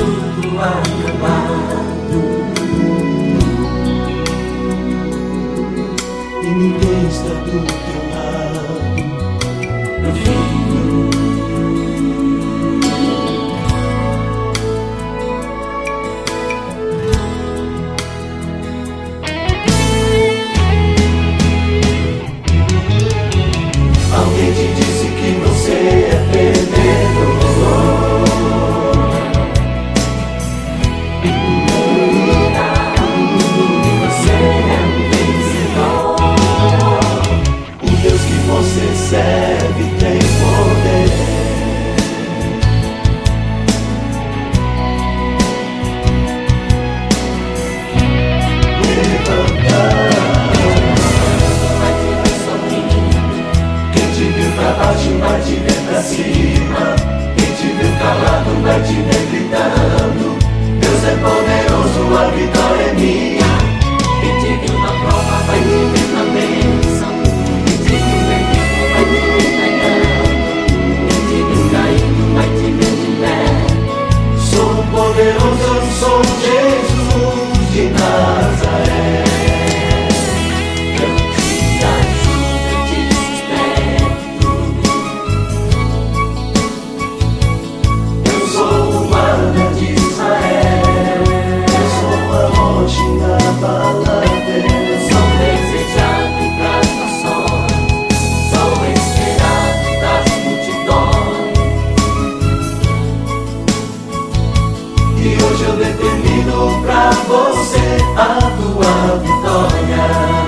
tudo acabado e ninguém está do teu lado. no fim. Alguém te disse que você é perdedor. E você é um vencedor. O Deus que você serve tem poder. Vai te ver sorrindo. Quem te viu pra baixo vai te ver pra cima. Quem te viu calado vai te ver gritando. Deus é poderoso, a vitória é minha. Quem te viu na prova vai te ver na bênção. Quem te viu perdido vai te ver ganhando. Quem te viu caído vai te ver de pé. Sou poderoso, eu sou Jesus de Nazaré. Eu te ajudo, eu te sustento. Eu sou o guarda de Israel. Eu sou a rocha inabalável. Sou desejado das nações, sou esperado das multidões. E hoje eu determino pra você a tua vitória.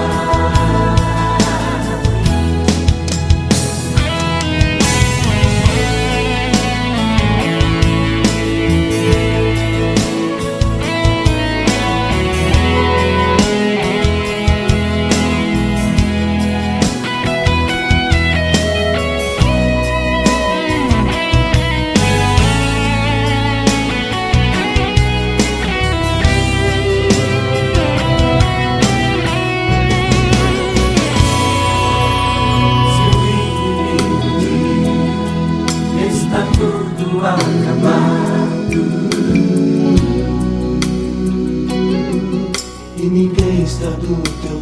Está tudo acabado E ninguém está do teu